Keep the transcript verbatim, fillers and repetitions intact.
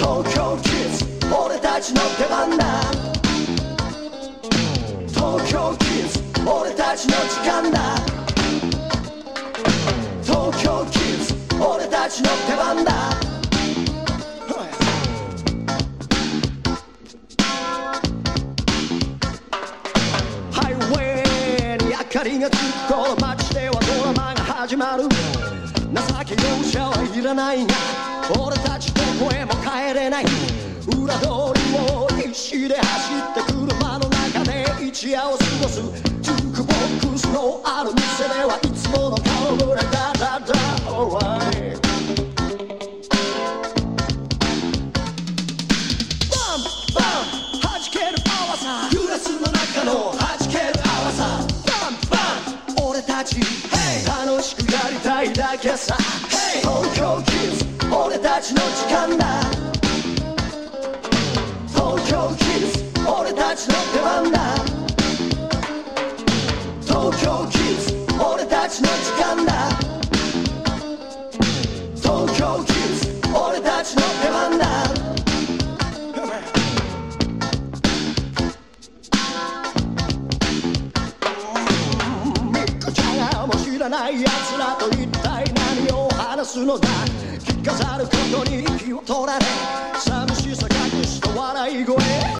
東京キッズ俺たちの出番だ。東京キッズ俺たちの時間だ。東京キッズ俺たちの出番だ。ハイウェイに明かりがつく頃、街ではドラマが始まる。情け容赦はいらないが、俺たちどこへも帰れない。裏通りを必死で走って車の中で一夜を過ごす。ジュークボックスのある店ではいつもの顔ぶれだだだ Alright バンバン弾ける泡さ、グラスの中の弾ける泡さ。バンバン俺たち、hey、楽しくやりたいだけさ、hey、東京キッズ俺たちの時間だ。東京キッズ俺たちの出番だ。東京キッズ俺たちの時間だ。東京キッズ俺たちの出番だ。ミック・ジャガーも知らない奴らと一体何を話すのだ。着飾ることに気を取られ、寂しさ隠した笑い声。